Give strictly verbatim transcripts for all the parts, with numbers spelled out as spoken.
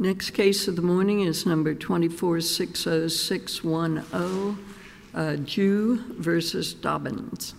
Next case of the morning is number twenty-four six oh six one oh, uh, Jew versus Dobbins.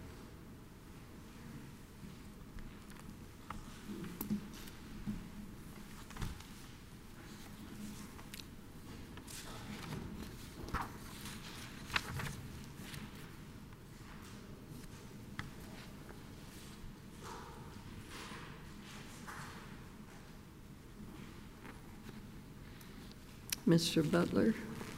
Mister Butler.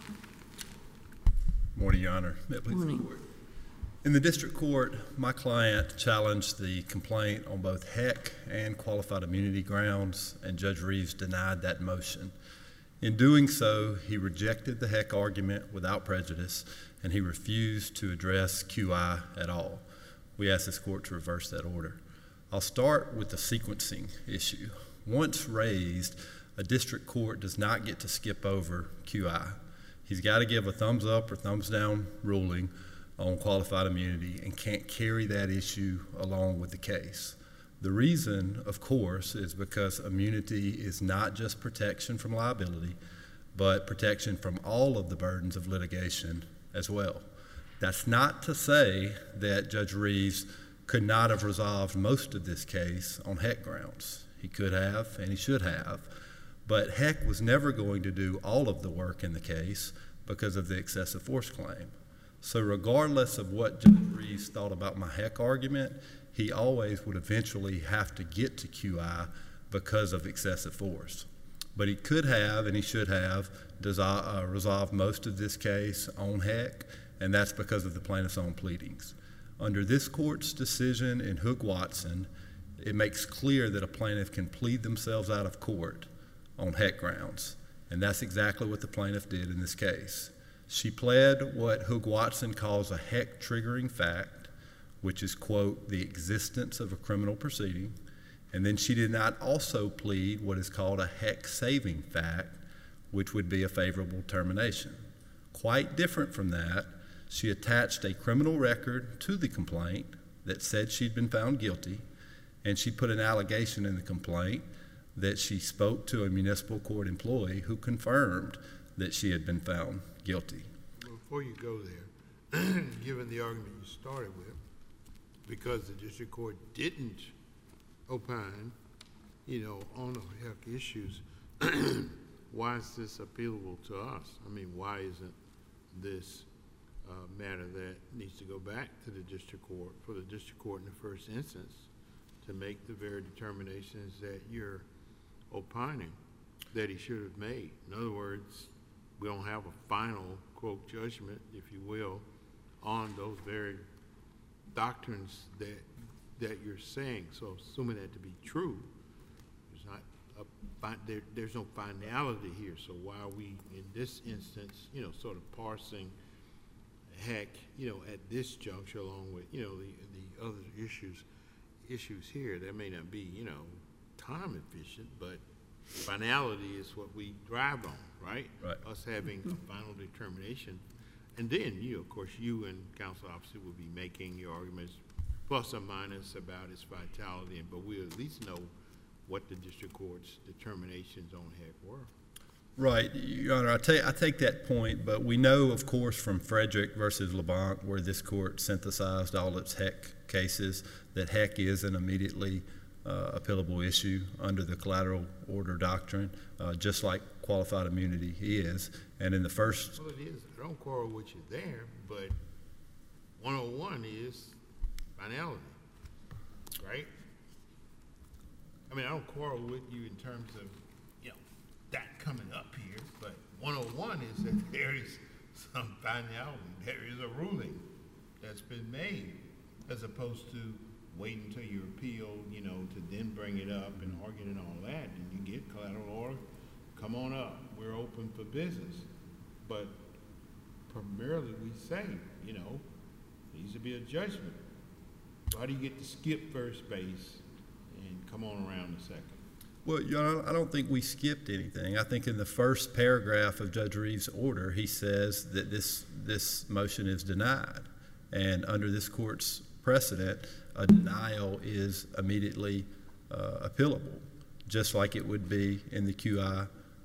Morning, Your Honor. Morning. In the district court, my client challenged the complaint on both Heck and qualified immunity grounds, and Judge Reeves denied that motion. In doing so, he rejected the Heck argument without prejudice, and he refused to address Q I at all. We ask this court to reverse that order. I'll start with the sequencing issue. Once raised, a district court does not get to skip over Q I. He's got to give a thumbs up or thumbs down ruling on qualified immunity and can't carry that issue along with the case. The reason, of course, is because immunity is not just protection from liability, but protection from all of the burdens of litigation as well. That's not to say that Judge Reeves could not have resolved most of this case on Heck grounds. He could have, and he should have. But Heck was never going to do all of the work in the case because of the excessive force claim. So regardless of what Judge Reeves thought about my Heck argument, he always would eventually have to get to Q I because of excessive force. But he could have, and he should have, uh, resolved most of this case on Heck, and that's because of the plaintiff's own pleadings. Under this court's decision in Hoog-Watson, it makes clear that a plaintiff can plead themselves out of court on Heck grounds, and that's exactly what the plaintiff did in this case. She pled what Hoog-Watson calls a Heck triggering fact, which is, quote, the existence of a criminal proceeding, and then she did not also plead what is called a Heck saving fact, which would be a favorable termination. Quite different from that, she attached a criminal record to the complaint that said she'd been found guilty, and she put an allegation in the complaint that she spoke to a municipal court employee who confirmed that she had been found guilty. Well, before you go there, given the argument you started with, because the district court didn't opine, you know, on the Heck issues, why is this appealable to us? I mean, why isn't this uh, matter that needs to go back to the district court, for the district court in the first instance, to make the very determinations that you're opining that he should have made? In other words, we don't have a final, quote, judgment, if you will, on those very doctrines that that you're saying. So assuming that to be true, there's not a, there, there's no finality here. So why are we, in this instance, you know, sort of parsing Heck, you know, at this juncture, along with, you know, the the other issues issues here that may not be, you know, time efficient, but finality is what we drive on, right? Right. Us having a final determination. And then, you, of course, you and counsel officer will be making your arguments plus or minus about its vitality, but we'll at least know what the district court's determinations on Heck were. Right, Your Honor, I take, I take that point, but we know, of course, from Frederick versus LeBlanc, where this court synthesized all its Heck cases, that Heck is an immediately uh, appealable issue under the collateral order doctrine, uh, just like qualified immunity is. And in the first... Well, it is. I don't quarrel with you there, but one oh one is finality, right? I mean, I don't quarrel with you in terms of, you know, that coming up here, but one oh one is that there is some finality. There is a ruling that's been made, as opposed to waiting until you appeal, you know, to then bring it up and argue and all that, and you get collateral order, come on up, we're open for business. But primarily we say, you know, there needs to be a judgment. So how do you get to skip first base and come on around the second? Well, you know, I don't think we skipped anything. I think in the first paragraph of Judge Reeves' order, he says that this this motion is denied. And under this court's precedent, a denial is immediately uh, appealable, just like it would be in the Q I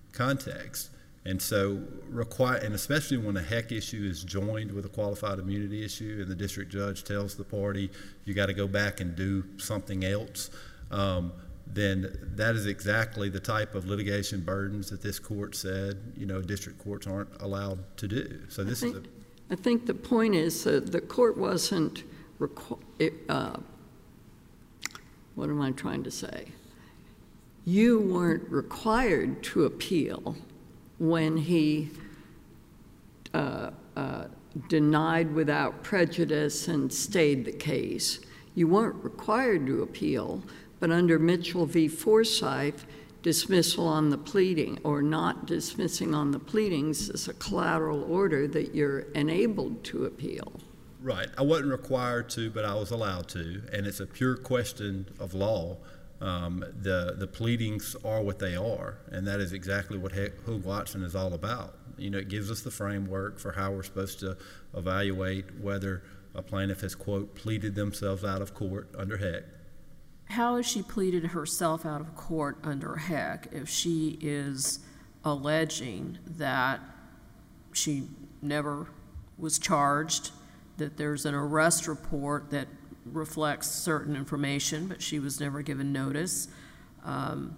context. And so, require, and especially when a heck issue is joined with a qualified immunity issue, and the district judge tells the party you got to go back and do something else, um, then that is exactly the type of litigation burdens that this court said, you know, district courts aren't allowed to do. So this I think, is a. I think the point is that the court wasn't. Requ- uh, what am I trying to say? You weren't required to appeal when he uh, uh, denied without prejudice and stayed the case. You weren't required to appeal, but under Mitchell v. Forsyth, dismissal on the pleading or not dismissing on the pleadings is a collateral order that you're enabled to appeal. Right. I wasn't required to, but I was allowed to, and it's a pure question of law. Um, the the pleadings are what they are, and that is exactly what Hoog-Watson is all about. You know, it gives us the framework for how we're supposed to evaluate whether a plaintiff has, quote, pleaded themselves out of court under Heck. How has she pleaded herself out of court under Heck if she is alleging that she never was charged, that there's an arrest report that reflects certain information, but she was never given notice? Um,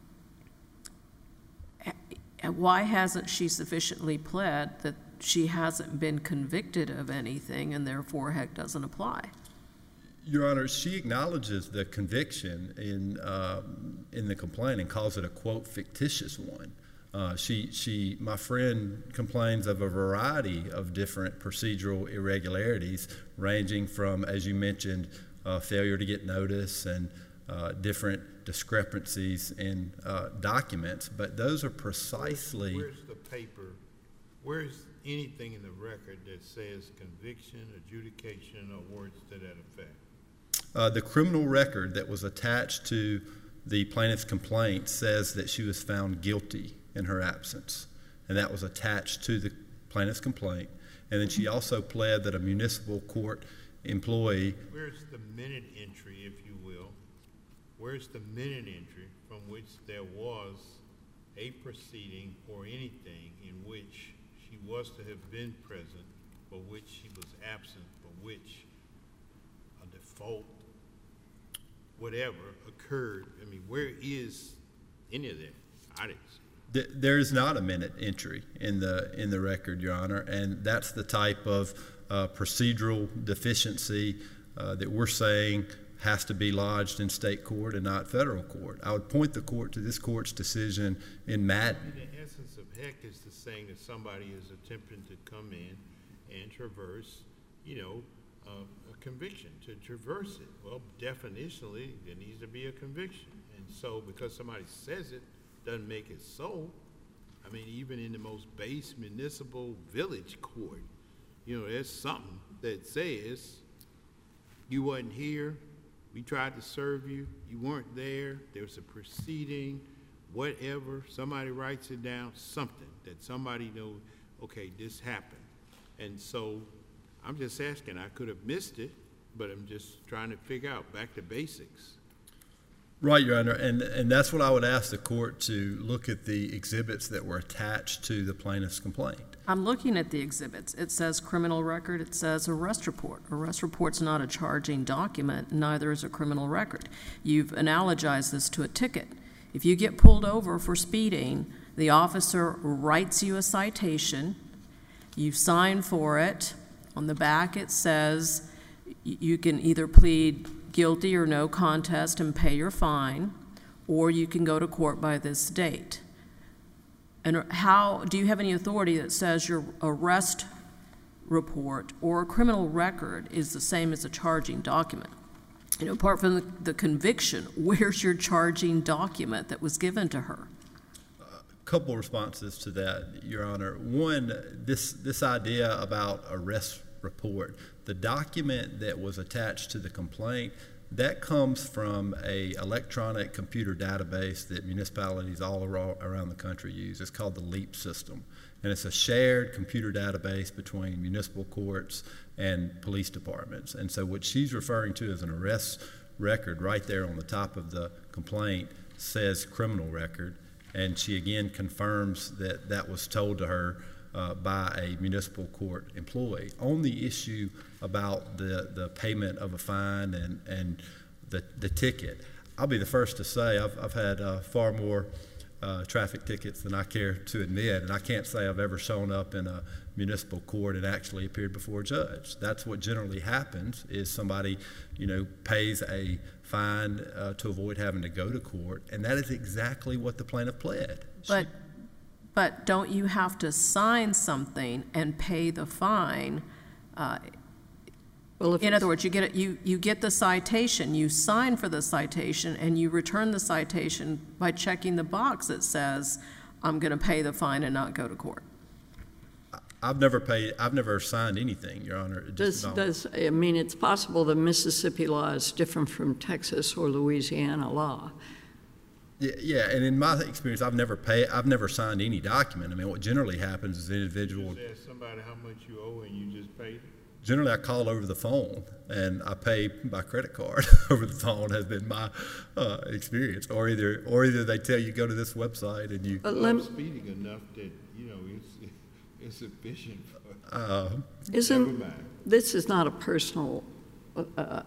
why hasn't she sufficiently pled that she hasn't been convicted of anything and therefore Heck doesn't apply? Your Honor, she acknowledges the conviction in um, in the complaint and calls it a, quote, fictitious one. Uh, she, she, my friend complains of a variety of different procedural irregularities, ranging from, as you mentioned, uh, failure to get notice and uh, different discrepancies in uh, documents. But those are precisely. Where's, where's the paper? Where's anything in the record that says conviction, adjudication, or words to that effect? Uh, the criminal record that was attached to the plaintiff's complaint says that she was found guilty in her absence, and that was attached to the plaintiff's complaint. And then she also pled that a municipal court employee. Where's the minute entry, if you will? Where's the minute entry from which there was a proceeding or anything in which she was to have been present, for which she was absent, for which a default, whatever, occurred? I mean, where is any of that? I didn't see. There is not a minute entry in the in the record, Your Honor, and that's the type of uh, procedural deficiency uh, that we're saying has to be lodged in state court and not federal court. I would point the court to this court's decision in Madden. I mean, the essence of Heck is the saying that somebody is attempting to come in and traverse, you know, uh, a conviction. To traverse it, well, definitionally, there needs to be a conviction, and so because somebody says it, doesn't make it so. I mean, even in the most base municipal village court, you know, there's something that says you wasn't here, we tried to serve you, you weren't there, there's a proceeding, whatever, somebody writes it down, something that somebody knows, okay, this happened. And so I'm just asking, I could have missed it, but I'm just trying to figure out, back to basics. Right, Your Honor, and, and that's what I would ask the court to look at the exhibits that were attached to the plaintiff's complaint. I'm looking at the exhibits. It says criminal record. It says arrest report. Arrest report's not a charging document. Neither is a criminal record. You've analogized this to a ticket. If you get pulled over for speeding, the officer writes you a citation. You sign for it. On the back it says you can either plead guilty or no contest and pay your fine, or you can go to court by this date. And how do you have any authority that says your arrest report or a criminal record is the same as a charging document? You know, apart from the, the conviction, where's your charging document that was given to her? A couple responses to that, Your Honor. One, this this idea about arrest report, the document that was attached to the complaint, that comes from a electronic computer database that municipalities all around the country use. It's called the LEAP system, and it's a shared computer database between municipal courts and police departments. And so what she's referring to as an arrest record right there on the top of the complaint says criminal record, And she again confirms that that was told to her uh, by a municipal court employee. On the issue about the, the payment of a fine and, and the, the ticket, I'll be the first to say I've, I've had uh, far more uh, traffic tickets than I care to admit, and I can't say I've ever shown up in a municipal court and actually appeared before a judge. That's what generally happens, is somebody, you know, pays a fine uh, to avoid having to go to court, and that is exactly what the plaintiff pled. But, but don't you have to sign something and pay the fine? Uh, Well, if In it's- other words, you get it, you, you get the citation, you sign for the citation, and you return the citation by checking the box that says, I'm going to pay the fine and not go to court. I've never paid, I've never signed anything, Your Honor. It Does, just don't- does, I mean, it's possible that Mississippi law is different from Texas or Louisiana law. Yeah, yeah, and in my experience, I've never paid, I've never signed any document. I mean, what generally happens is the individual, Just ask somebody how much you owe and you just paid it. generally I call over the phone and I pay by credit card over the phone has been my uh, experience. Or either, or either they tell you go to this website and you. But Well, lem- I'm speeding enough that, you know, it's, it's sufficient for, Uh, never Isn't, mind. this is not a personal, uh,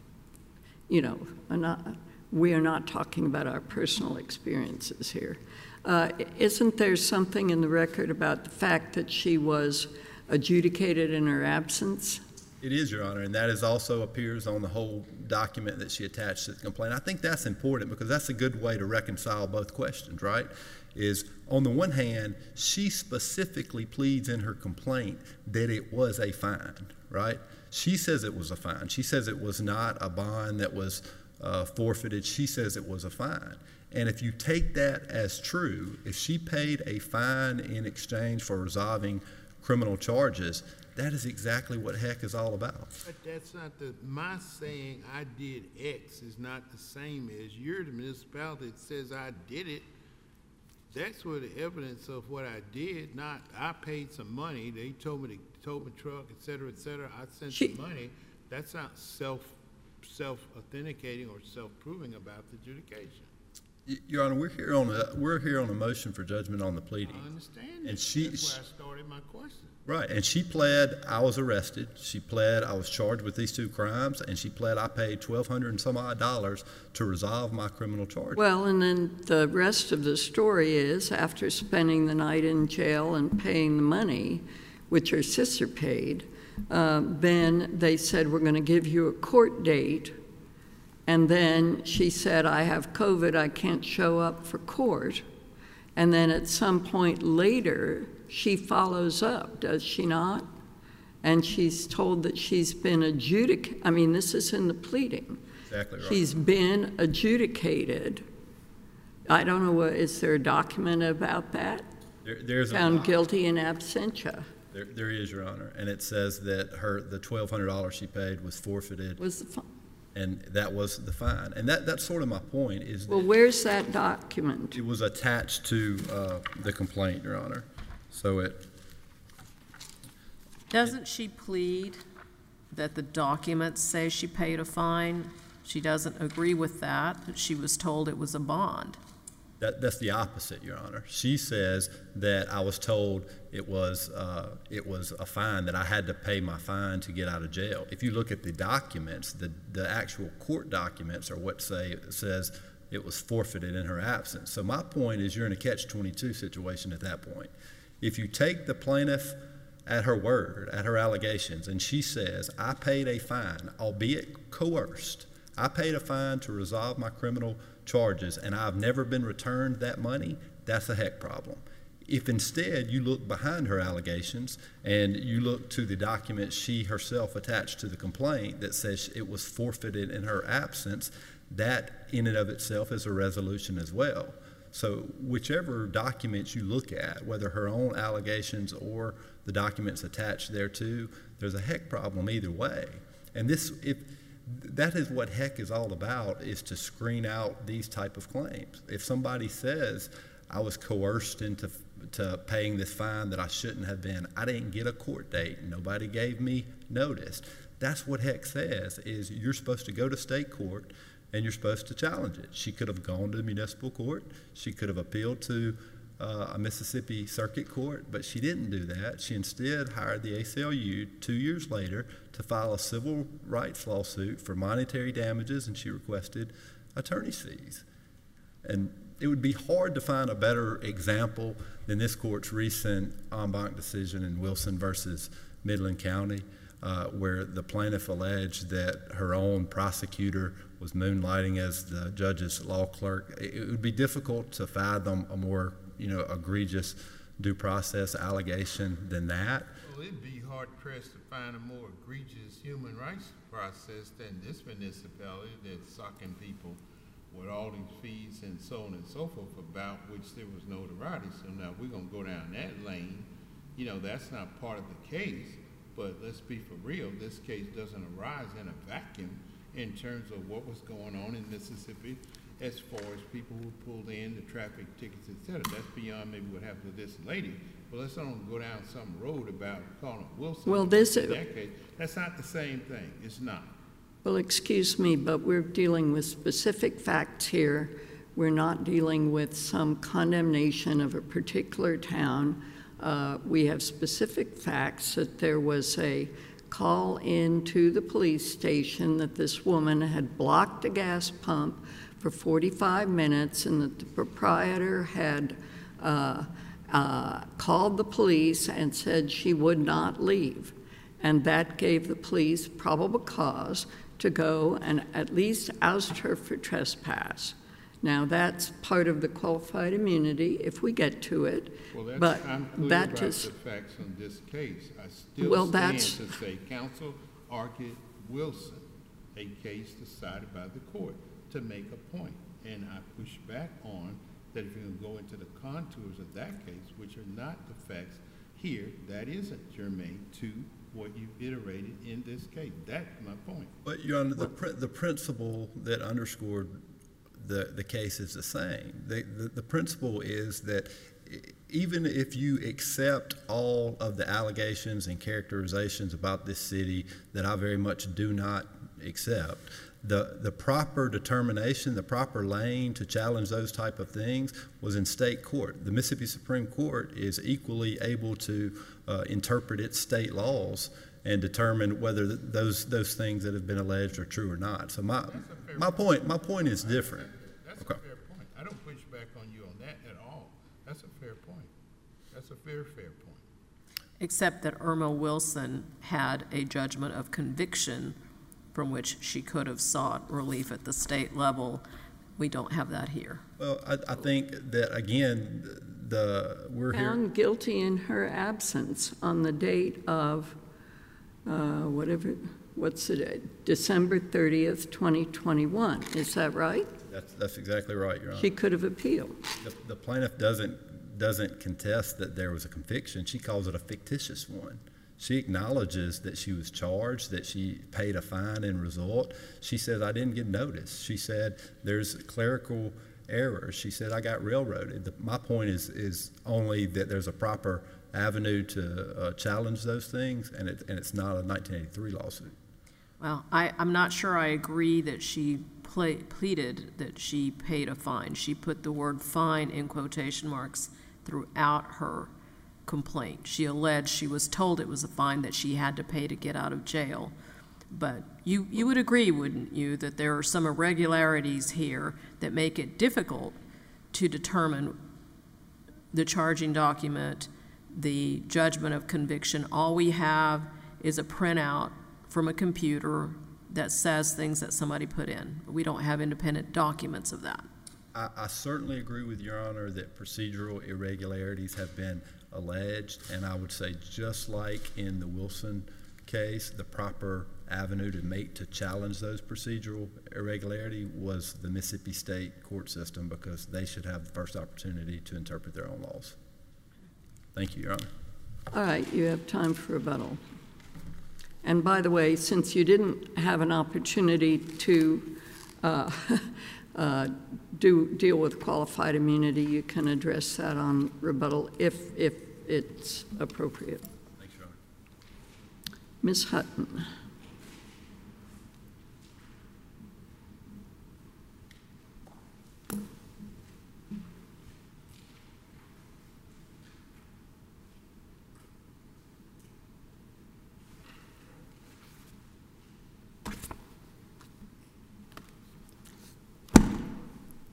you know, a not, we are not talking about our personal experiences here. Uh, Isn't there something in the record about the fact that she was adjudicated in her absence? It is, Your Honor, and that is also appears on the whole document that she attached to the complaint. I think that's important because that's a good way to reconcile both questions, right? Is on the one hand, she specifically pleads in her complaint that it was a fine, right? She says it was a fine. She says it was not a bond that was uh, forfeited. She says it was a fine. And if you take that as true, if she paid a fine in exchange for resolving criminal charges, that is exactly what heck is all about. But that's not the, my saying I did X is not the same as you're the municipality that says I did it. That's where the evidence of what I did, not I paid some money, they told me to tow my truck, et cetera, et cetera, I sent She- the money. That's not self, self-authenticating or self-proving about the adjudication. Y- Your Honor, we're here on a we're here on a motion for judgment on the pleading. I understand And that. she- That's where I started my question. Right, and she pled I was arrested. She pled I was charged with these two crimes, and she pled I paid twelve hundred and some odd dollars to resolve my criminal charge. Well, and then the rest of the story is, after spending the night in jail and paying the money, which her sister paid, uh, then they said, we're going to give you a court date. And then she said, I have COVID, I can't show up for court. And then at some point later, she follows up, does she not? And she's told that she's been adjudicated. I mean, this is in the pleading. Exactly right. She's been adjudicated. I don't know, what is there a document about that? There, there's Found a, guilty in absentia. there, there is, Your Honor, and it says that her the twelve hundred dollars she paid was forfeited, Was the, fi- and that was the fine. And that that's sort of my point is well, that where's that document? it was attached to uh, the complaint, Your Honor. So it. Doesn't she plead that the documents say she paid a fine? She doesn't agree with that, that she was told it was a bond. That, that's the opposite, Your Honor. She says that I was told it was uh, it was a fine, that I had to pay my fine to get out of jail. If you look at the documents, the, the actual court documents are what say it says it was forfeited in her absence. So my point is you're in a catch twenty-two situation at that point. If you take the plaintiff at her word, at her allegations, and she says, I paid a fine, albeit coerced, I paid a fine to resolve my criminal charges, and I've never been returned that money, that's a heck problem. If instead you look behind her allegations and you look to the document she herself attached to the complaint that says it was forfeited in her absence, that in and of itself is a resolution as well. So whichever documents you look at, whether her own allegations or the documents attached thereto, there's a heck problem either way. And this, if that is what heck is all about, is to screen out these type of claims. If somebody says, I was coerced into to paying this fine that I shouldn't have been, I didn't get a court date, nobody gave me notice, that's what heck says, is you're supposed to go to state court, and you're supposed to challenge it. She could have gone to municipal court. She could have appealed to uh, a Mississippi Circuit Court, but she didn't do that. She instead hired the A C L U two years later to file a civil rights lawsuit for monetary damages, and she requested attorney's fees. And it would be hard to find a better example than this court's recent en banc decision in Wilson versus Midland County, uh, where the plaintiff alleged that her own prosecutor was moonlighting as the judge's law clerk. It would be difficult to fathom a more, you know, egregious due process allegation than that. Well, it'd be hard pressed to find a more egregious human rights process than this municipality that's sucking people with all these fees and so on and so forth, about which there was notoriety. So now we're gonna go down that lane. You know, that's not part of the case, but let's be for real, this case doesn't arise in a vacuum in terms of what was going on in Mississippi as far as people who pulled in, the traffic tickets, et cetera. That's beyond maybe what happened to this lady. But let's not go down some road about calling Wilson. Well, this- in that case, that's not the same thing. It's not. Well, excuse me, but we're dealing with specific facts here. We're not dealing with some condemnation of a particular town. Uh, we have specific facts that there was a call in to the police station that this woman had blocked a gas pump for forty-five minutes, and that the proprietor had uh, uh, called the police and said she would not leave. And that gave the police probable cause to go and at least oust her for trespass. Now, that's part of the qualified immunity if we get to it. Well, that's, but I'm clear that about just, the facts on this case. I still Well, stand that's- to say counsel argued Wilson, a case decided by the court, to make a point. And I push back on that if you can go into the contours of that case, which are not the facts here, that isn't germane to what you iterated in this case. That's my point. But, Your Honor, the, pr the principle that underscored the, the case is the same. The, the, the principle is that even if you accept all of the allegations and characterizations about this city that I very much do not accept, the, the proper determination, the proper lane to challenge those type of things was in state court. The Mississippi Supreme Court is equally able to uh, interpret its state laws and determine whether th those those things that have been alleged are true or not. So my my point my point is different. That's Okay. a fair point. I don't push back on you on that at all. That's a fair point. That's a fair, fair point. Except that Irma Wilson had a judgment of conviction from which she could have sought relief at the state level. We don't have that here. Well, I, I think that again, the we're here. found guilty in her absence on the date of, uh, whatever, what's the date? December thirtieth, twenty twenty-one. Is that right? That's that's exactly right, Your Honor. She could have appealed. The, the plaintiff doesn't doesn't contest that there was a conviction. She calls it a fictitious one. She acknowledges that she was charged, that she paid a fine in result. She said, I didn't get notice. She said, there's clerical errors. She said, I got railroaded. The, my point is is only that there's a proper avenue to uh, challenge those things, and, it, and it's not a nineteen eighty-three lawsuit. Well, I, I'm not sure I agree that she ple pleaded that she paid a fine. She put the word fine in quotation marks throughout her complaint. She alleged she was told it was a fine that she had to pay to get out of jail. But you, you would agree, wouldn't you, that there are some irregularities here that make it difficult to determine the charging document, the judgment of conviction. All we have is a printout from a computer that says things that somebody put in. We don't have independent documents of that. I, I certainly agree with Your Honor that procedural irregularities have been alleged, and I would say just like in the Wilson case, the proper avenue to make to challenge those procedural irregularity was the Mississippi State court system, because they should have the first opportunity to interpret their own laws. Thank you, Your Honor. All right, you have time for rebuttal. And by the way, since you didn't have an opportunity to uh, uh, do deal with qualified immunity, you can address that on rebuttal if, if it's appropriate. Thanks, Your Honor. Miz Hutton.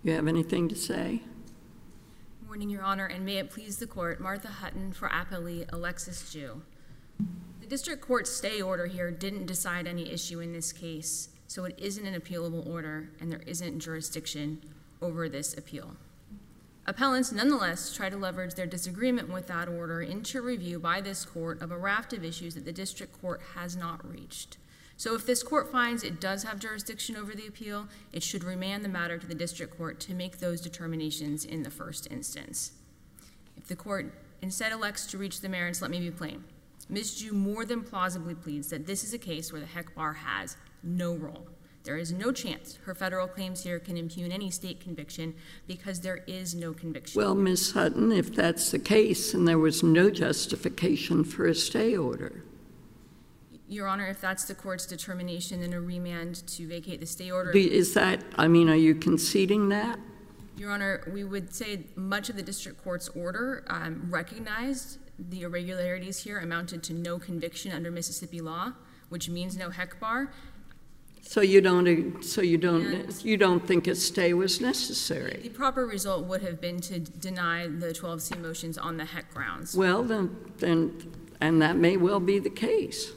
You have anything to say? Morning, Your Honor, and may it please the court, Martha Hutton for appellee Alexis Jew. The district court's stay order here didn't decide any issue in this case, so it isn't an appealable order, and there isn't jurisdiction over this appeal. Appellants nonetheless try to leverage their disagreement with that order into review by this court of a raft of issues that the district court has not reached. So if this court finds it does have jurisdiction over the appeal, it should remand the matter to the district court to make those determinations in the first instance. If the court instead elects to reach the merits, let me be plain. Miz Jew more than plausibly pleads that this is a case where the Heck Bar has no role. There is no chance her federal claims here can impugn any state conviction because there is no conviction. Well, Miz Hutton, if that's the case, and there was no justification for a stay order. Your Honor, if that's the court's determination, then a remand to vacate the stay order. Is that, I mean, are you conceding that? Your Honor, we would say much of the district court's order um, recognized the irregularities here amounted to no conviction under Mississippi law, which means no Heck Bar. So you don't, so you don't, And you don't think a stay was necessary? The proper result would have been to deny the twelve C motions on the Heck grounds. Well, then, then, and that may well be the case.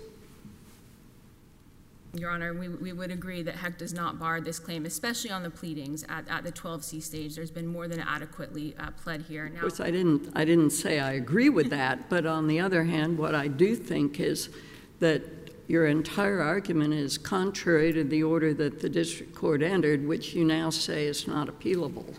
Your Honor, we, we would agree that Heck does not bar this claim, especially on the pleadings at, at the twelve C stage. There's been more than adequately uh, pled here. Now, Of course, I didn't, I didn't say I agree with that, but on the other hand, what I do think is that your entire argument is contrary to the order that the district court entered, which you now say is not appealable.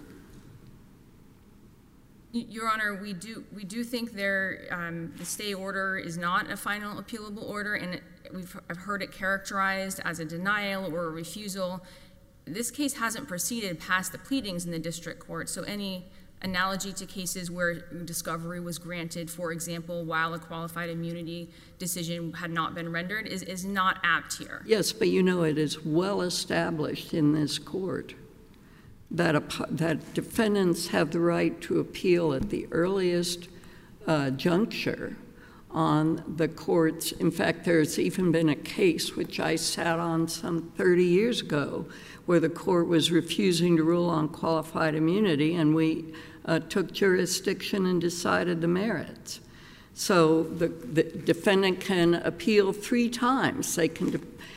Your Honor, we do we do think there um, the stay order is not a final appealable order, and it, we've I've heard it characterized as a denial or a refusal. This case hasn't proceeded past the pleadings in the district court, so any analogy to cases where discovery was granted, for example, while a qualified immunity decision had not been rendered, is, is not apt here. Yes, but you know it is well established in this court that, a, that defendants have the right to appeal at the earliest uh, juncture on the courts. In fact, there's even been a case which I sat on some thirty years ago where the court was refusing to rule on qualified immunity, and we uh, took jurisdiction and decided the merits. So the, the defendant can appeal three times. They can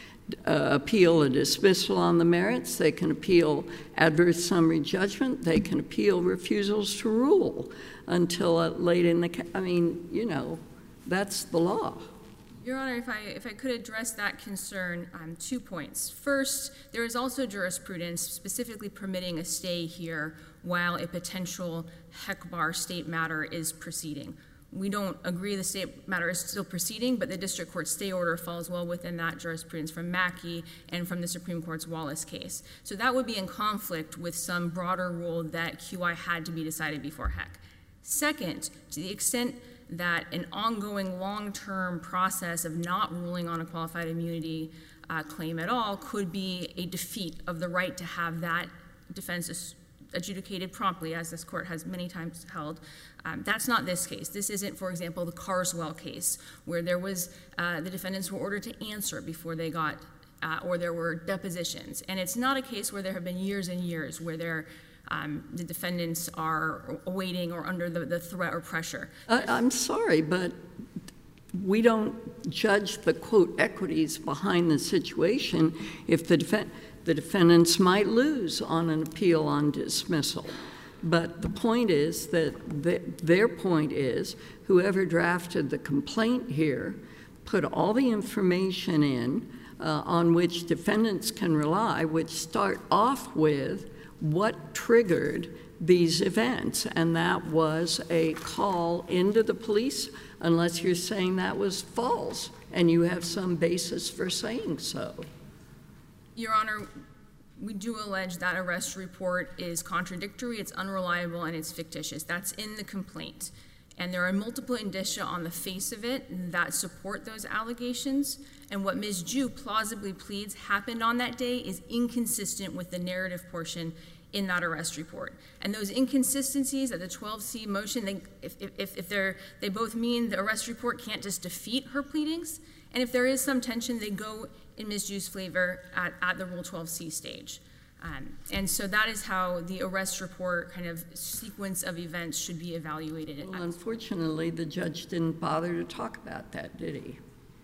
uh, appeal a dismissal on the merits, they can appeal adverse summary judgment, they can appeal refusals to rule until uh, late in the case. I mean, you know, that's the law. Your Honor, if I, if I could address that concern, um, two points. First, there is also jurisprudence specifically permitting a stay here while a potential Heck Bar state matter is proceeding. We don't agree the state matter is still proceeding, but the district court stay order falls well within that jurisprudence from Mackey and from the Supreme Court's Wallace case. So that would be in conflict with some broader rule that Q I had to be decided before Heck. Second, to the extent that an ongoing long-term process of not ruling on a qualified immunity uh, claim at all could be a defeat of the right to have that defense adjudicated promptly, as this court has many times held. Um, that's not this case. This isn't, for example, the Carswell case, where there was uh, the defendants were ordered to answer before they got, uh, or there were depositions. And it's not a case where there have been years and years where there Um, the defendants are awaiting or under the, the threat or pressure. I, I'm sorry, but we don't judge the, quote, equities behind the situation if the, def the defendants might lose on an appeal on dismissal. But the point is that the, their point is whoever drafted the complaint here put all the information in uh, on which defendants can rely, which start off with what triggered these events, and that was a call into the police, unless you're saying that was false, and you have some basis for saying so. Your Honor, we do allege that arrest report is contradictory, it's unreliable, and it's fictitious. That's in the complaint. And there are multiple indicia on the face of it that support those allegations. And what Miz Jew plausibly pleads happened on that day is inconsistent with the narrative portion in that arrest report. And those inconsistencies at the twelve C motion, they, if, if, if they're, they both mean the arrest report can't just defeat her pleadings, and if there is some tension, they go in Miz Jew's favor at, at the Rule twelve C stage. Um, and so that is how the arrest report kind of sequence of events should be evaluated. Well, unfortunately, the judge didn't bother to talk about that, did he?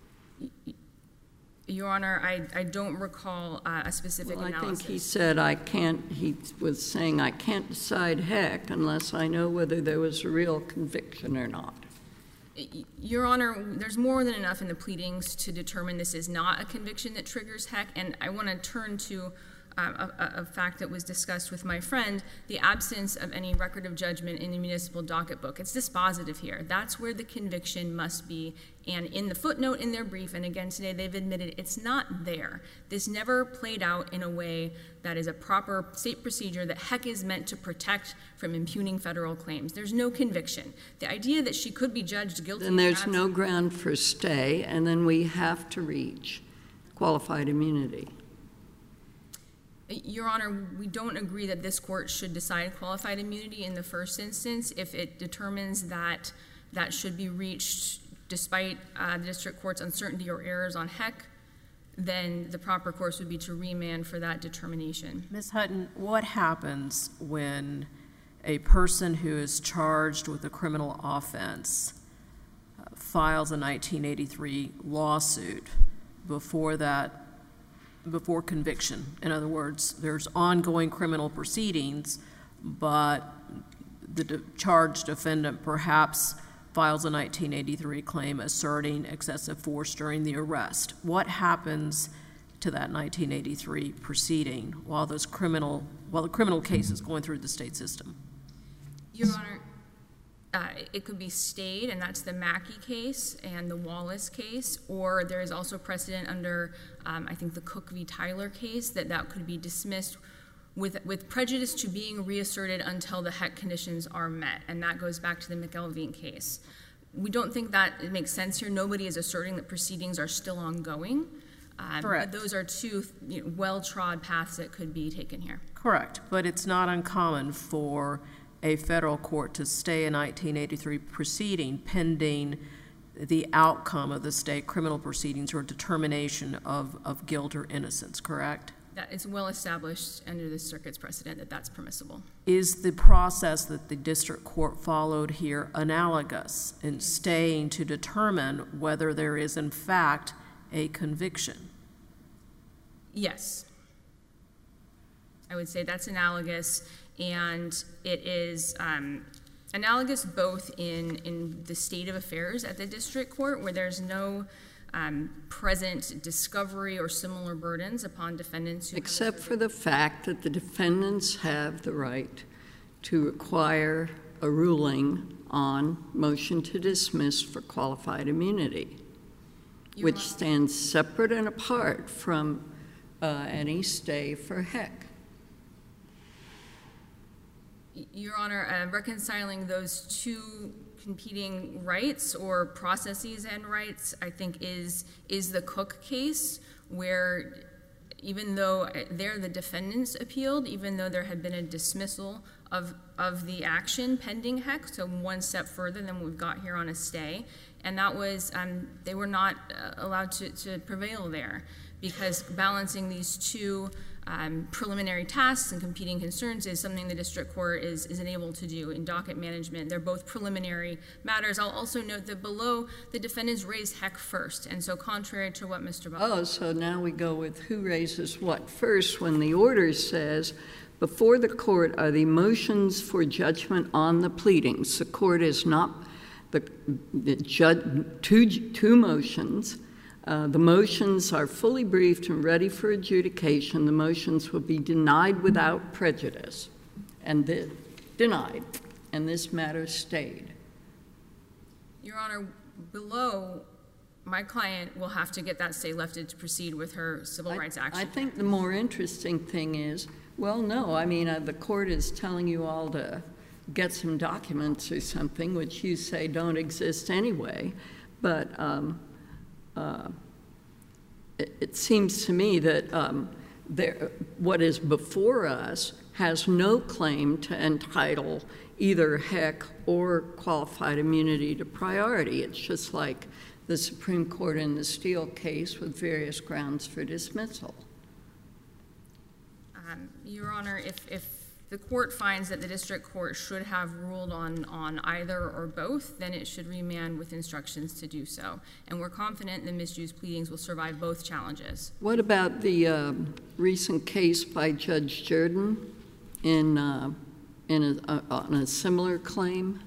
Your Honor, I, I don't recall uh, a specific Well, I analysis. think he said, I can't, he was saying, I can't decide heck unless I know whether there was a real conviction or not. Your Honor, there's more than enough in the pleadings to determine this is not a conviction that triggers heck, and I want to turn to uh, a, a fact that was discussed with my friend, the absence of any record of judgment in the municipal docket book. It's dispositive here. That's where the conviction must be, and in the footnote in their brief, and again today they've admitted it's not there. This never played out in a way that is a proper state procedure that heck is meant to protect from impugning federal claims. There's no conviction. The idea that she could be judged guilty... Then there's no ground for stay, and then we have to reach qualified immunity. Your Honor, we don't agree that this court should decide qualified immunity in the first instance. If it determines that that should be reached despite uh, the district court's uncertainty or errors on heck, then the proper course would be to remand for that determination. Miz Hutton, what happens when a person who is charged with a criminal offense uh, files a nineteen eighty-three lawsuit before that, before conviction? In other words, there's ongoing criminal proceedings, but the de- charged defendant perhaps files a nineteen eighty-three claim asserting excessive force during the arrest. What happens to that nineteen eighty-three proceeding while those criminal, while the criminal case is going through the state system? Your Honor, uh, it could be stayed, and that's the Mackey case and the Wallace case, or there is also precedent under, um, I think, the Cook v. Tyler case that that could be dismissed with, with prejudice to being reasserted until the heck conditions are met, and that goes back to the McElveen case. We don't think that it makes sense here. Nobody is asserting that proceedings are still ongoing. Um, Correct. But those are two you know, well-trod paths that could be taken here. Correct, but it's not uncommon for a federal court to stay a nineteen eighty-three proceeding pending the outcome of the state criminal proceedings or determination of, of guilt or innocence, correct? That is well established under the circuit's precedent that that's permissible. Is the process that the district court followed here analogous in staying to determine whether there is in fact a conviction? Yes. I would say that's analogous, and it is um, analogous both in, in the state of affairs at the district court, where there's no um, present discovery or similar burdens upon defendants who Except for the fact that the defendants have the right to require a ruling on motion to dismiss for qualified immunity, Your which Honor, stands separate and apart from uh, any stay for heck. Your Honor, uh, reconciling those two competing rights or processes and rights, I think, is is the Cook case, where even though there the defendants appealed, even though there had been a dismissal of of the action pending heck, so one step further than we've got here on a stay, and that was um, they were not uh, allowed to, to prevail there because balancing these two Um, preliminary tasks and competing concerns is something the district court is, is unable to do in docket management. They're both preliminary matters. I'll also note that below, the defendants raised heck first, and so contrary to what Mister Butler... Oh, so now we go with who raises what first when the order says, before the court are the motions for judgment on the pleadings. The court is not, the, the judge, two, two motions. Uh, the motions are fully briefed and ready for adjudication. The motions will be denied without prejudice, and the, denied, and this matter stayed. Your Honor, below, my client will have to get that stay lifted to proceed with her civil I, rights action. I think the more interesting thing is, well, no, I mean, uh, the court is telling you all to get some documents or something, which you say don't exist anyway, but um, Uh, it, it seems to me that um, there, what is before us has no claim to entitle either heck or qualified immunity to priority. It's just like the Supreme Court in the Steele case with various grounds for dismissal. Um, Your Honor, if, if the court finds that the district court should have ruled on, on either or both, then it should remand with instructions to do so. And we're confident that Miz Ju's pleadings will survive both challenges. What about the um, recent case by Judge Jordan in, uh, in a, uh, on a similar claim?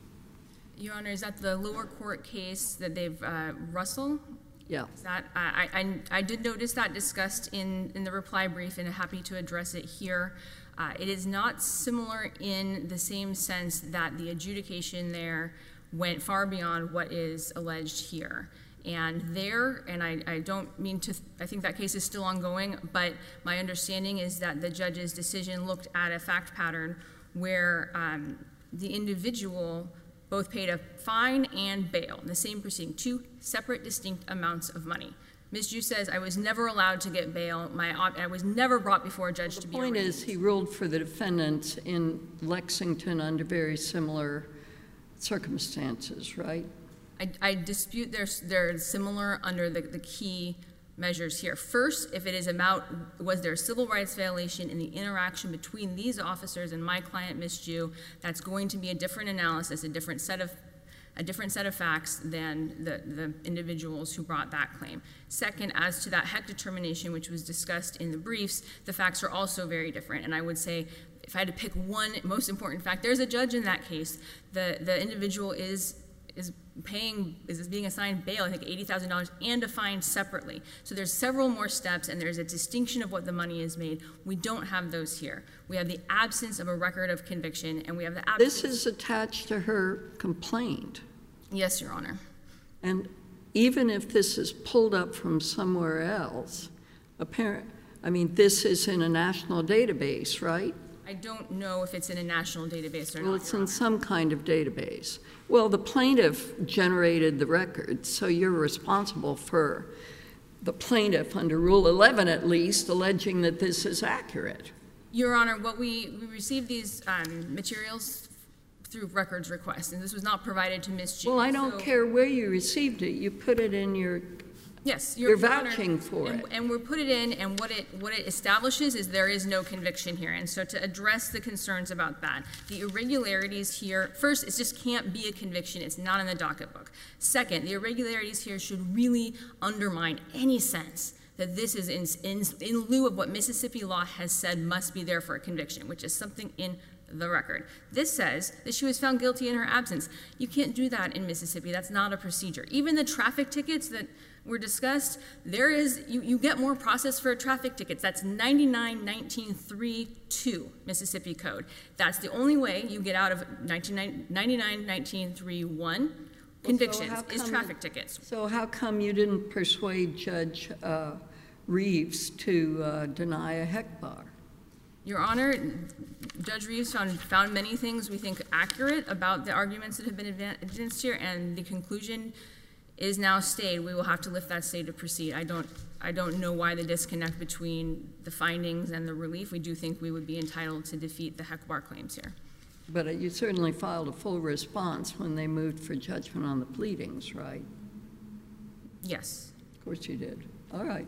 Your Honor, is that the lower court case that they've, uh, Russell? Yeah. Is that, I, I, I did notice that discussed in, in the reply brief, and I'm happy to address it here. Uh, it is not similar in the same sense that the adjudication there went far beyond what is alleged here. And there, and I, I don't mean to, I think that case is still ongoing, but my understanding is that the judge's decision looked at a fact pattern where um, the individual both paid a fine and bail in the same proceeding, two separate distinct amounts of money. Miz Ju says, I was never allowed to get bail. My, I was never brought before a judge well, to be The point arraigned. is he ruled for the defendant in Lexington under very similar circumstances, right? I, I dispute they're, they're similar under the, the key measures here. First, if it is about, was there a civil rights violation in the interaction between these officers and my client, Miz Ju, that's going to be a different analysis, a different set of a different set of facts than the, the individuals who brought that claim. Second, as to that Heck determination, which was discussed in the briefs, the facts are also very different. And I would say, if I had to pick one most important fact, there's a judge in that case. The, the individual is is paying, is being assigned bail, I think eighty thousand dollars, and a fine separately. So there's several more steps, and there's a distinction of what the money is made. We don't have those here. We have the absence of a record of conviction, and we have the absence. This is attached to her complaint. Yes, Your Honor. And even if this is pulled up from somewhere else, apparent, I mean, this is in a national database, right? I don't know if it's in a national database or Well, not, it's Your in Honor. some kind of database. Well, the plaintiff generated the record, so you're responsible for the plaintiff under Rule eleven at least, alleging that this is accurate. Your Honor, what we, we received these um, materials through records request, and this was not provided to Miz Ju. Well, I don't so- care where you received it. You put it in your, Yes, You're Your Honor, vouching for and, it. and we're put it in, and what it what it establishes is there is no conviction here. And so to address the concerns about that, the irregularities here, first, it just can't be a conviction. It's not in the docket book. Second, the irregularities here should really undermine any sense that this is in, in, in lieu of what Mississippi law has said must be there for a conviction, which is something in the record. This says that she was found guilty in her absence. You can't do that in Mississippi. That's not a procedure. Even the traffic tickets that were discussed, there is, you, you get more process for traffic tickets. That's ninety-nine nineteen three two Mississippi Code. That's the only way you get out of ninety-nine nineteen three one convictions, how is come traffic it- tickets. so how come you didn't persuade Judge uh, Reeves to uh, deny a Heck bar? Your Honor, Judge Reeves found, found many things we think accurate about the arguments that have been advanced here, and the conclusion is now stayed. We will have to lift that stay to proceed. I don't, I don't know why the disconnect between the findings and the relief. We do think we would be entitled to defeat the Heck bar claims here. But uh, you certainly filed a full response when they moved for judgment on the pleadings, right? Yes. Of course you did. All right.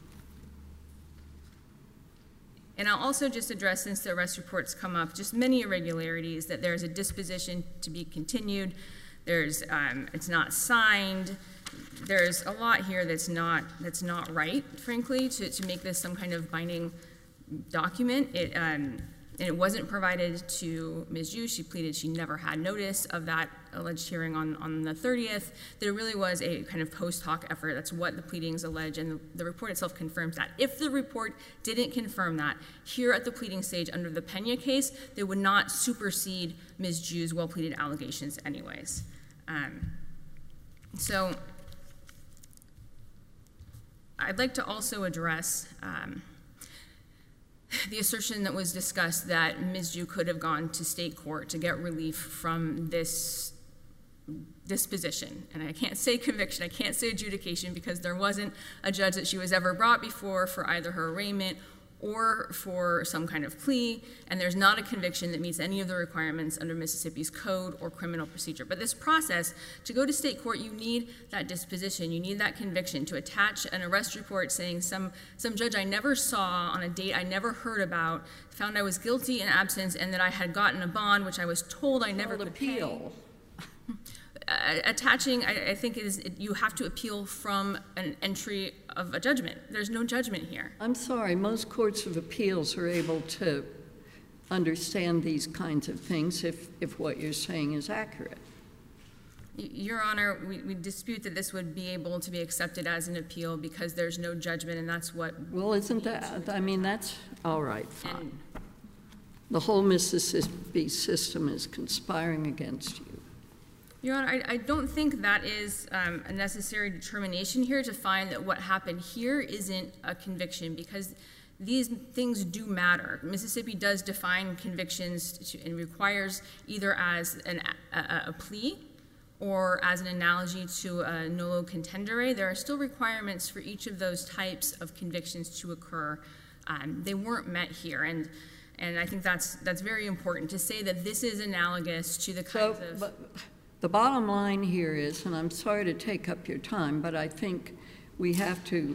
And I'll also just address, since the arrest reports come up, just many irregularities, that there's a disposition to be continued. There's, um, it's not signed. There's a lot here that's not, that's not right, frankly, to, to make this some kind of binding document. It, um, and it wasn't provided to Miz Ju. She pleaded she never had notice of that alleged hearing on, on the thirtieth. There really was a kind of post hoc effort. That's what the pleadings allege, and the, the report itself confirms that. If the report didn't confirm that, here at the pleading stage under the Pena case, they would not supersede Miz Ju's well-pleaded allegations anyways. Um, so I'd like to also address um, the assertion that was discussed that Miz Ju could have gone to state court to get relief from this disposition. And I can't say conviction, I can't say adjudication, because there wasn't a judge that she was ever brought before for either her arraignment or for some kind of plea, and there's not a conviction that meets any of the requirements under Mississippi's code or criminal procedure. But this process, to go to state court, you need that disposition, you need that conviction to attach an arrest report saying some, some judge I never saw on a date I never heard about found I was guilty in absence and that I had gotten a bond, which I was told I never could appeal. pay. Uh, attaching, I, I think, is you have to appeal from an entry of a judgment. There's no judgment here. I'm sorry, most courts of appeals are able to understand these kinds of things if, if what you're saying is accurate. Y- Your Honor, we, we dispute that this would be able to be accepted as an appeal because there's no judgment, and that's what... Well, isn't that, I mean, that's, all right, fine. And The whole Mississippi system is conspiring against you. Your Honor, I, I don't think that is um, a necessary determination here to find that what happened here isn't a conviction, because these things do matter. Mississippi does define convictions to, and requires either as an, a, a plea or as an analogy to a nolo contendere. There are still requirements for each of those types of convictions to occur. Um, they weren't met here, and and I think that's that's very important to say that this is analogous to the kinds So, of... but the bottom line here is, and I'm sorry to take up your time, but I think we have to,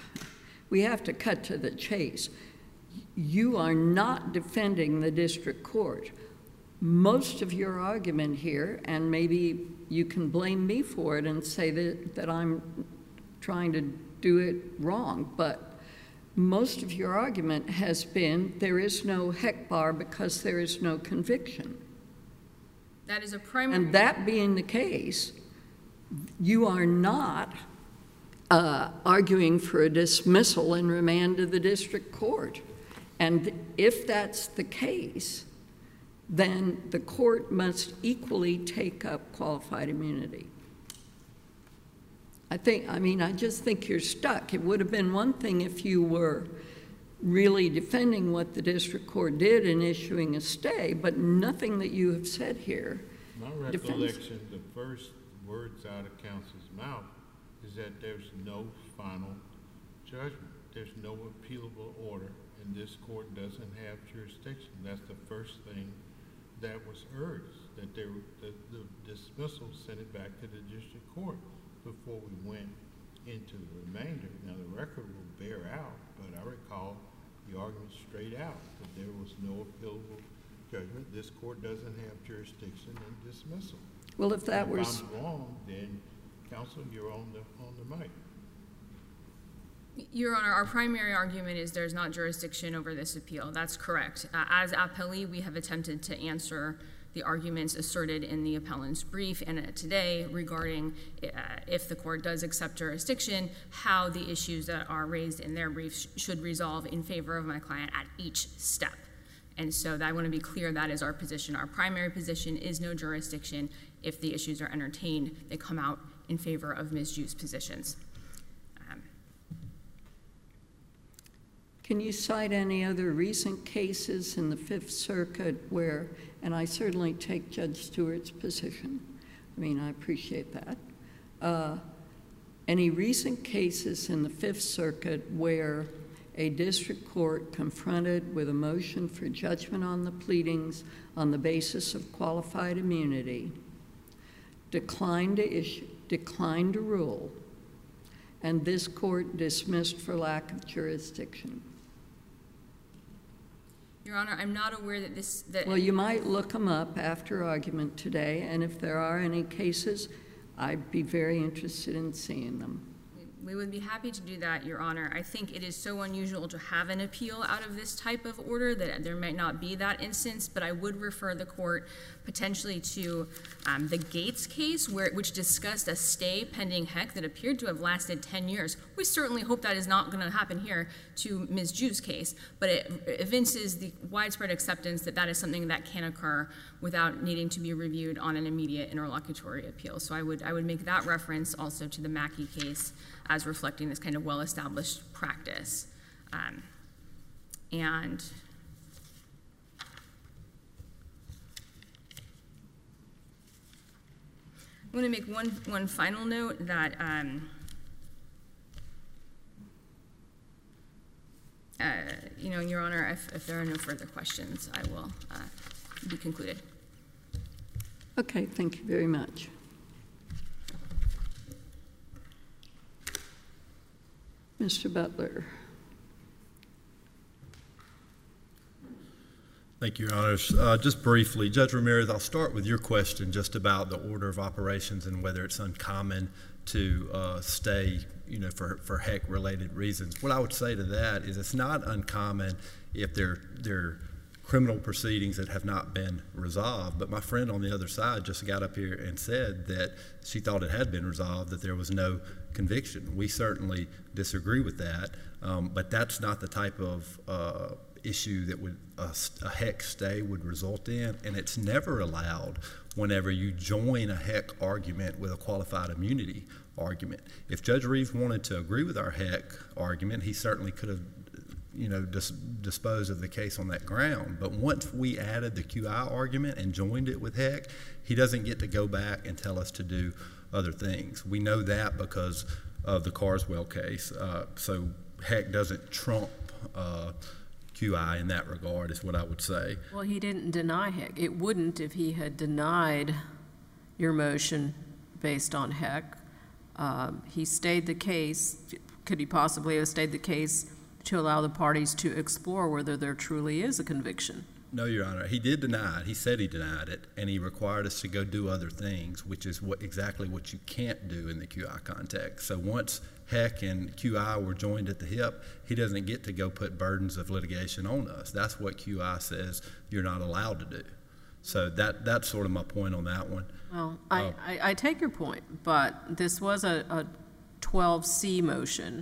we have to cut to the chase. You are not defending the district court. Most of your argument here, and maybe you can blame me for it and say that, that I'm trying to do it wrong, but most of your argument has been there is no heck bar because there is no conviction. That is a primary... And that being the case, you are not uh, arguing for a dismissal and remand to the district court. And if that's the case, then the court must equally take up qualified immunity. I think, I mean, I just think you're stuck. It would have been one thing if you were really defending what the district court did in issuing a stay, but nothing that you have said here. My defends- recollection, the first words out of counsel's mouth is that there's no final judgment. There's no appealable order, and this court doesn't have jurisdiction. That's the first thing that was urged, that there, the, the dismissal sent it back to the district court before we went into the remainder. Now, the record will bear out, but I recall the argument straight out that there was no appealable judgment. This court doesn't have jurisdiction and dismissal. Well, if that If was, I'm wrong, then counsel, you're on the on the mic. Your Honor, our primary argument is there's not jurisdiction over this appeal. That's correct. Uh, as appellee, we have attempted to answer the arguments asserted in the appellant's brief and uh, today regarding uh, if the court does accept jurisdiction, how the issues that are raised in their brief sh- should resolve in favor of my client at each step. And so that, I want to be clear, that is our position. Our primary position is no jurisdiction. If the issues are entertained, they come out in favor of Miz Ju's positions. Um, can you cite any other recent cases in the Fifth Circuit where, and I certainly take Judge Stewart's position, I mean, I appreciate that, uh, any recent cases in the Fifth Circuit where a district court confronted with a motion for judgment on the pleadings on the basis of qualified immunity declined to issue, declined to rule, and this court dismissed for lack of jurisdiction? Your Honor, I'm not aware that this... That Well, you might look them up after argument today, and if there are any cases, I'd be very interested in seeing them. We would be happy to do that, Your Honor. I think it is so unusual to have an appeal out of this type of order that there might not be that instance, but I would refer the court potentially to um, the Gates case, where which discussed a stay pending heck that appeared to have lasted ten years. We certainly hope that is not going to happen here to Miz Ju's case, but it evinces the widespread acceptance that that is something that can occur without needing to be reviewed on an immediate interlocutory appeal. So I would, I would make that reference also to the Mackey case as reflecting this kind of well-established practice. Um, and I want to make one, one final note that um, uh, you know, Your Honor, if, if there are no further questions, I will uh, be concluded. Okay, thank you very much. Mister Butler. Thank you, Your Honors. Uh, just briefly, Judge Ramirez, I'll start with your question just about the order of operations and whether it's uncommon to uh, stay, you know, for, for heck-related reasons. What I would say to that is it's not uncommon if they're, they're criminal proceedings that have not been resolved, but my friend on the other side just got up here and said that she thought it had been resolved, that there was no conviction. We certainly disagree with that, um, but that's not the type of uh, issue that would uh, a heck stay would result in, and it's never allowed whenever you join a heck argument with a qualified immunity argument. If Judge Reeves wanted to agree with our heck argument, he certainly could have, you know, dis disposed of the case on that ground. But once we added the Q I argument and joined it with heck, he doesn't get to go back and tell us to do other things. We know that because of the Carswell case. Uh, so heck doesn't trump uh, Q I in that regard, is what I would say. Well, he didn't deny heck. It wouldn't if he had denied your motion based on heck. Um, he stayed the case. Could he possibly have stayed the case to allow the parties to explore whether there truly is a conviction? No, Your Honor. He did deny it. He said he denied it, and he required us to go do other things, which is what exactly what you can't do in the Q I context. So once heck and Q I were joined at the hip, he doesn't get to go put burdens of litigation on us. That's what Q I says you're not allowed to do. So that that's sort of my point on that one. Well, I, uh, I, I take your point, but this was a, a twelve C motion.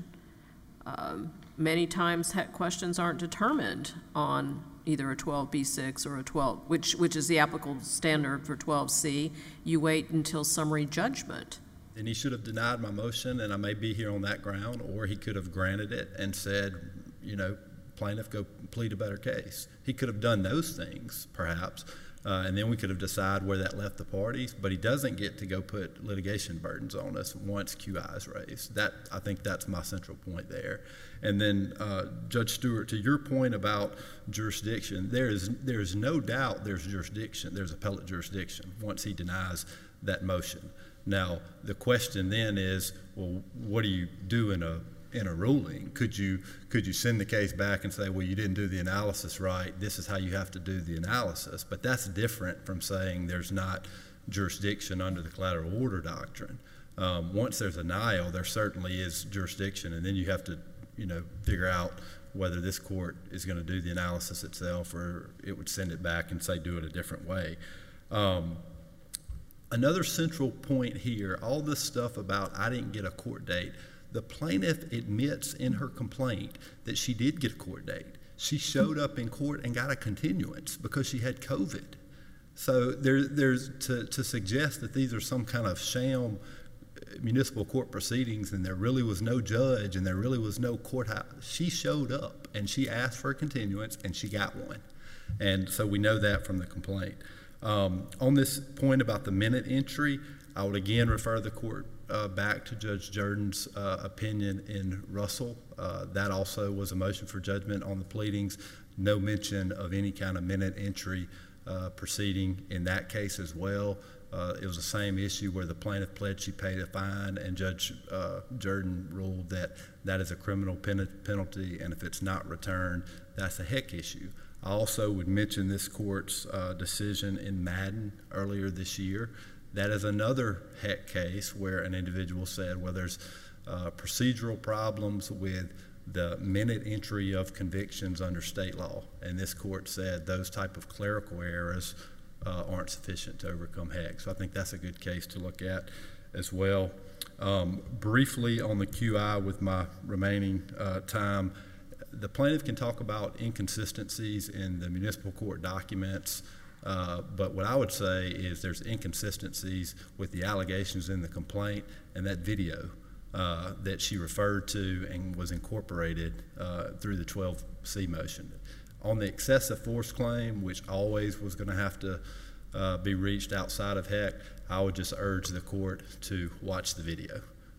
Um, many times heck questions aren't determined on either a twelve B six or a twelve, which, which is the applicable standard for twelve C. You wait until summary judgment. And he should have denied my motion, and I may be here on that ground, or he could have granted it and said, you know, plaintiff, go plead a better case. He could have done those things, perhaps, uh, and then we could have decided where that left the parties, but he doesn't get to go put litigation burdens on us once Q I is raised. That, I think that's my central point there. And then, uh, Judge Stewart, to your point about jurisdiction, there is, there is no doubt there's jurisdiction, there's appellate jurisdiction once he denies that motion. Now, the question then is, well, what do you do in a in a ruling? Could you could you send the case back and say, well, you didn't do the analysis right, this is how you have to do the analysis? But that's different from saying there's not jurisdiction under the collateral order doctrine. Um, once there's a denial, there certainly is jurisdiction, and then you have to, you know, figure out whether this court is going to do the analysis itself or it would send it back and say do it a different way. Um, Another central point here, all this stuff about I didn't get a court date, the plaintiff admits in her complaint that she did get a court date. She showed up in court and got a continuance because she had COVID. So there, there's to, to suggest that these are some kind of sham municipal court proceedings and there really was no judge and there really was no courthouse. She showed up and she asked for a continuance and she got one. And so we know that from the complaint. Um, on this point about the minute entry, I would again refer the court uh, back to Judge Jordan's uh, opinion in Russell. Uh, that also was a motion for judgment on the pleadings. No mention of any kind of minute entry uh, proceeding in that case as well. Uh, it was the same issue where the plaintiff pledged she paid a fine, and Judge uh, Jordan ruled that that is a criminal pen penalty, and if it's not returned, that's a heck issue. I also would mention this court's uh, decision in Madden earlier this year. That is another heck case where an individual said, well, there's uh, procedural problems with the minute entry of convictions under state law. And this court said those type of clerical errors uh, aren't sufficient to overcome heck. So I think that's a good case to look at as well. Um, briefly on the Q I with my remaining uh, time, the plaintiff can talk about inconsistencies in the municipal court documents, uh, but what I would say is there's inconsistencies with the allegations in the complaint and that video uh, that she referred to and was incorporated uh, through the twelve C motion. On the excessive force claim, which always was going to have to uh, be reached outside of heck, I would just urge the court to watch the video.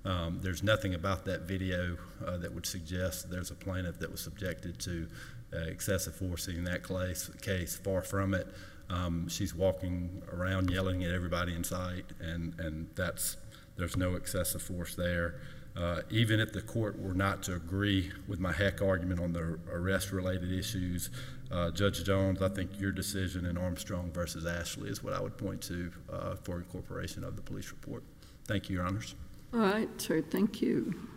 Um, there's nothing about that video uh, that would suggest there's a plaintiff that was subjected to uh, excessive force in that case, case. Far from it. Um, she's walking around yelling at everybody in sight, and, and that's, there's no excessive force there. Uh, even if the court were not to agree with my heck argument on the arrest-related issues, uh, Judge Jones, I think your decision in Armstrong versus Ashley is what I would point to uh, for incorporation of the police report. Thank you, Your Honors. All right, sir, thank you.